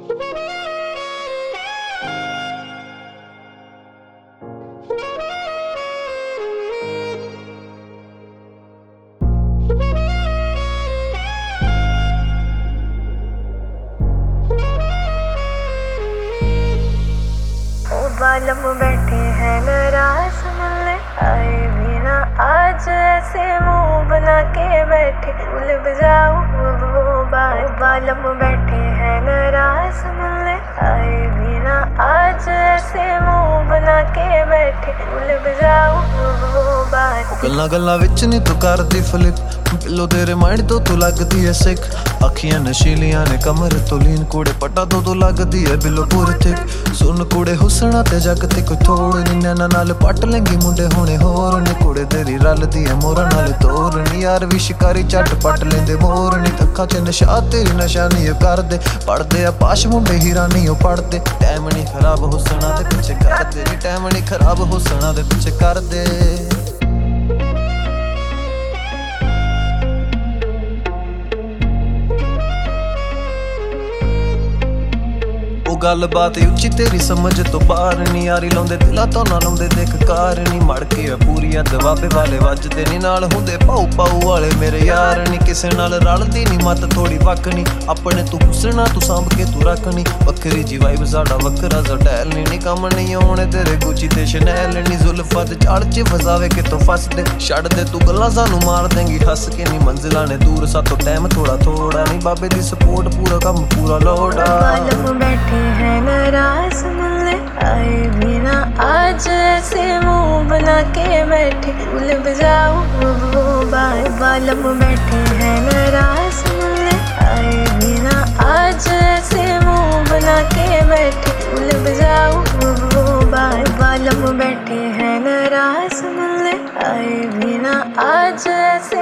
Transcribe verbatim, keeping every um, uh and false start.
बालम बैठे हैं नाराज मिलने आए भी ना आज, ऐसे मुंह बना के बैठे फूल बजाओ वो बाल। बालम बैठे हैं नाराज मिलने आए भी ना आज, ऐसे मुंह बना के बैठे फूल बजाओ वो बाल। गल्लां गल्लां विच नी तू करदी फ्लिप, बिलो तेरे माइंड तो तू लगदी है सिक। अखियां नशीलियां ने कमर तो लीन, कूड़े पटा तो तू लगदी है बिलो पूर थिक। सुन कूड़े हुसना ते जग ते कोई थोड़ नी, नैना नाल पट लेंगी मुंडे होने होर नी। कुड़े तेरी रलदी है मोरा नाल तोर नी, यार भी शिकारी झट पट लेंदे मोर नी। अक्खां च नशा तेरी नशा नी ओ करदे, पढ़दे आ पाश मुंडे हीरा नी ओ पढ़दे। टैम नी खराब हुसना दे पिछे करदे नी, टैम नी खराब हुसना दे पिछे करदे। गलबात उच्ची तेरी समझ तो बाहर नी, यारी लाउंदे दिला तो ना लाउंदे देख कार नी। मड़ के पूरियां दबाबे वाले वजदे नी, नाल हुंदे पाऊ पाऊ वाले मेरे यार नी। किसे नाल रलदी नी मत थोड़ी वक नी, अपने तू हुसना तू सांभ के तू रखनी। बखरी जी वाइब साडा वखरा स्टाइल नी, नी कम नहीं आउणे तेरे गुची ते शनैल नी। जुल्फां दे झाड़ च फसावे कितों फसदे, छड्ड दे तू गल्लां सानू मार देंगी हस के नी। मंजिलां ने दूर सातों टाइम थोड़ा थोड़ा नी, बाबे दी सपोर्ट पूरा कम पूरा लोड़ा। बालम बैठे हैं नाराज मिलने आए भी ना आज, ऐसे मुंह बना के बैठे फूल बजाओ वो बाल। बालम बैठे हैं नाराज मिलने आए भी ना आज, ऐसे मुंह बना के बैठे फूल बजाओ वो बाल। बालम बैठे हैं नाराज मिलने आए भी ना आज, ऐसे